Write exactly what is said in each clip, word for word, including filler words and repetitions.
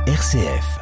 R C F.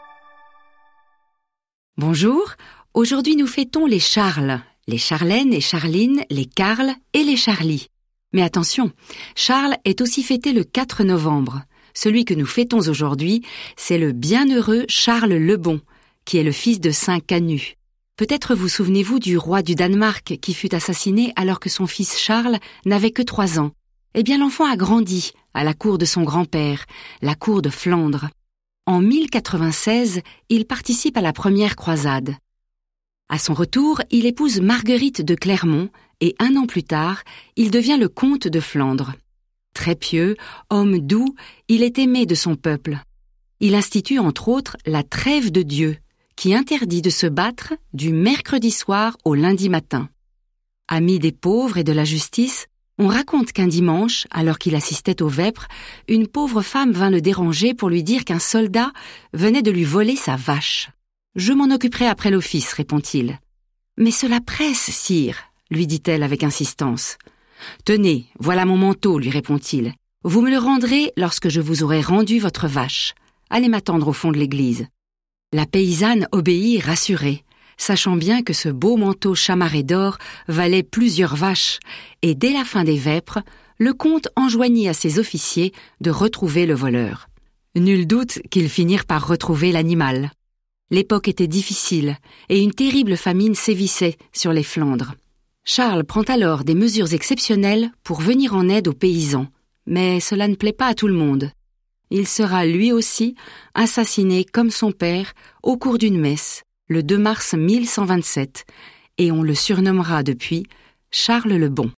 Bonjour, aujourd'hui nous fêtons les Charles, les Charlène et Charline, les Carl et les Charlie. Mais attention, Charles est aussi fêté le quatre novembre. Celui que nous fêtons aujourd'hui, c'est le bienheureux Charles le Bon, qui est le fils de saint Canut. Peut-être vous souvenez-vous du roi du Danemark qui fut assassiné alors que son fils Charles n'avait que trois ans. Eh bien l'enfant a grandi à la cour de son grand-père, la cour de Flandre. En mille quatre-vingt-seize, il participe à la première croisade. À son retour, il épouse Marguerite de Clermont et un an plus tard, il devient le comte de Flandre. Très pieux, homme doux, il est aimé de son peuple. Il institue entre autres la trêve de Dieu, qui interdit de se battre du mercredi soir au lundi matin. Ami des pauvres et de la justice, on raconte qu'un dimanche, alors qu'il assistait aux vêpres, une pauvre femme vint le déranger pour lui dire qu'un soldat venait de lui voler sa vache. « Je m'en occuperai après l'office, répond-il. « Mais cela presse, sire, lui dit-elle avec insistance. « Tenez, voilà mon manteau, lui répond-il. Vous me le rendrez lorsque je vous aurai rendu votre vache. Allez m'attendre au fond de l'église. » La paysanne obéit rassurée, sachant bien que ce beau manteau chamarré d'or valait plusieurs vaches, et dès la fin des vêpres, le comte enjoignit à ses officiers de retrouver le voleur. Nul doute qu'ils finirent par retrouver l'animal. L'époque était difficile, et une terrible famine sévissait sur les Flandres. Charles prend alors des mesures exceptionnelles pour venir en aide aux paysans, mais cela ne plaît pas à tout le monde. Il sera lui aussi assassiné comme son père au cours d'une messe, le deux mars mille cent vingt-sept, et on le surnommera depuis Charles le Bon.